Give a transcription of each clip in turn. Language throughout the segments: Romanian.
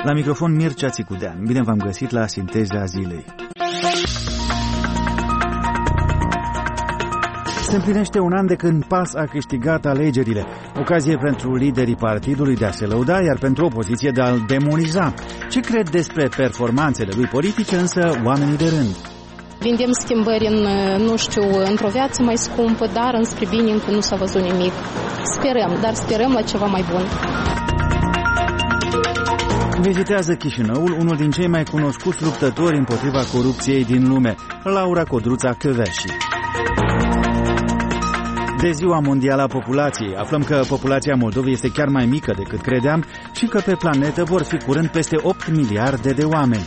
La microfon Mircea Țicudean. Bine v-am găsit la Sinteza Zilei. Se împlinește un an de când PAS a câștigat alegerile. Ocazie pentru liderii partidului de a se lăuda, iar pentru opoziție de a-l demoniza. Ce cred despre performanțele lui politice, însă, oamenii de rând? Vedem schimbări într-o viață mai scumpă, dar înspre bine încă nu s-a văzut nimic. Sperăm la ceva mai bun. Vizitează Chișinăul unul din cei mai cunoscuți luptători împotriva corupției din lume, Laura Codruța Kövesi. De Ziua Mondială a Populației, aflăm că populația Moldovei este chiar mai mică decât credeam și că pe planetă vor fi curând peste 8 miliarde de oameni.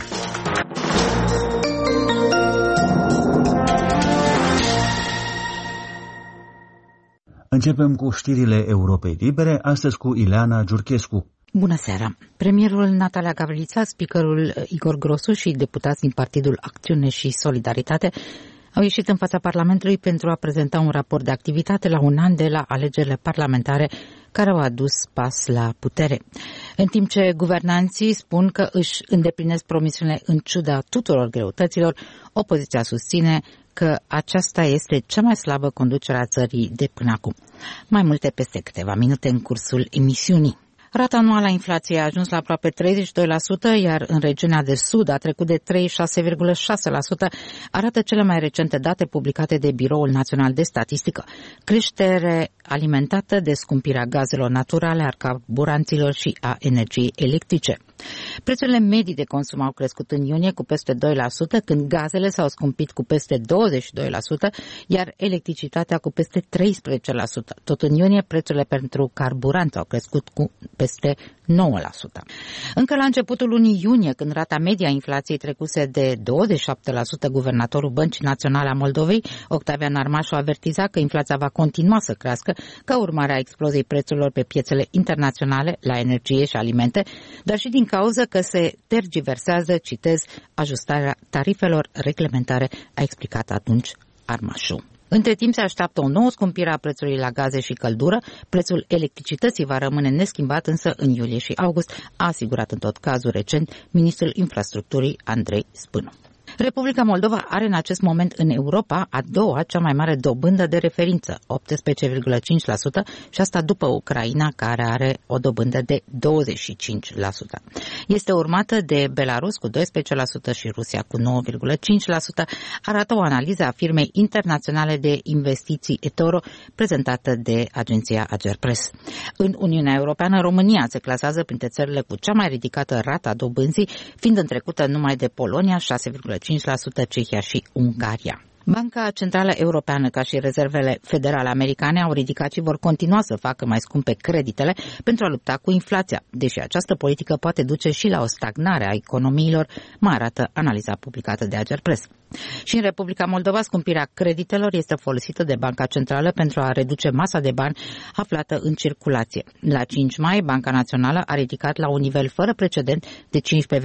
Începem cu știrile Europei Libere, astăzi cu Ileana Giurchescu. Bună seara! Premierul Natalia Gavrița, speakerul Igor Grosu și deputați din Partidul Acțiune și Solidaritate au ieșit în fața Parlamentului pentru a prezenta un raport de activitate la un an de la alegerile parlamentare care au adus PAS la putere. În timp ce guvernanții spun că își îndeplinesc promisiunile în ciuda tuturor greutăților, opoziția susține că aceasta este cea mai slabă conducere a țării de până acum. Mai multe peste câteva minute în cursul emisiunii. Rata anuală a inflației a ajuns la aproape 32%, iar în regiunea de sud a trecut de 36,6%, arată cele mai recente date publicate de Biroul Național de Statistică. Creștere alimentată de scumpirea gazelor naturale, a carburanților și a energiei electrice. Prețurile medii de consum au crescut în iunie cu peste 2%, când gazele s-au scumpit cu peste 22%, iar electricitatea cu peste 13%. Tot în iunie, prețurile pentru carburanți au crescut cu peste 9%. Încă la începutul lunii iunie, când rata media a inflației trecuse de 27%, guvernatorul Băncii Naționale a Moldovei, Octavian Armașu, avertiza că inflația va continua să crească ca urmare a exploziei prețurilor pe piețele internaționale la energie și alimente, dar și din cauza că se tergiversează, citez, ajustarea tarifelor reglementare, a explicat atunci Armașu. Între timp se așteaptă o nouă scumpire a prețului la gaze și căldură. Prețul electricității va rămâne neschimbat însă în iulie și august, a asigurat în tot cazul recent ministrul infrastructurii Andrei Spânu. Republica Moldova are în acest moment în Europa a doua cea mai mare dobândă de referință, 18,5%, și asta după Ucraina, care are o dobândă de 25%. Este urmată de Belarus cu 12% și Rusia cu 9,5%, arată o analiză a firmei internaționale de investiții eToro, prezentată de agenția Agerpres. În Uniunea Europeană, România se clasează printre țările cu cea mai ridicată rată a dobânzii, fiind întrecută numai de Polonia, 6,5%, Cehia și Ungaria. Banca Centrală Europeană, ca și rezervele federale americane, au ridicat și vor continua să facă mai scumpe creditele pentru a lupta cu inflația, deși această politică poate duce și la o stagnare a economiilor, mai arată analiza publicată de Agerpres. Și în Republica Moldova, scumpirea creditelor este folosită de Banca Centrală pentru a reduce masa de bani aflată în circulație. La 5 mai, Banca Națională a ridicat la un nivel fără precedent de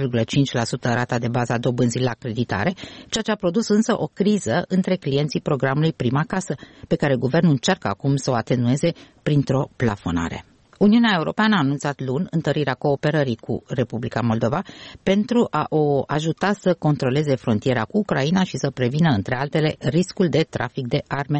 15,5% rata de bază a dobânzii la creditare, ceea ce a produs însă o criză între clienții programului Prima Casă, pe care guvernul încearcă acum să o atenueze printr-o plafonare. Uniunea Europeană a anunțat luni întărirea cooperării cu Republica Moldova pentru a o ajuta să controleze frontiera cu Ucraina și să prevină, între altele, riscul de trafic de arme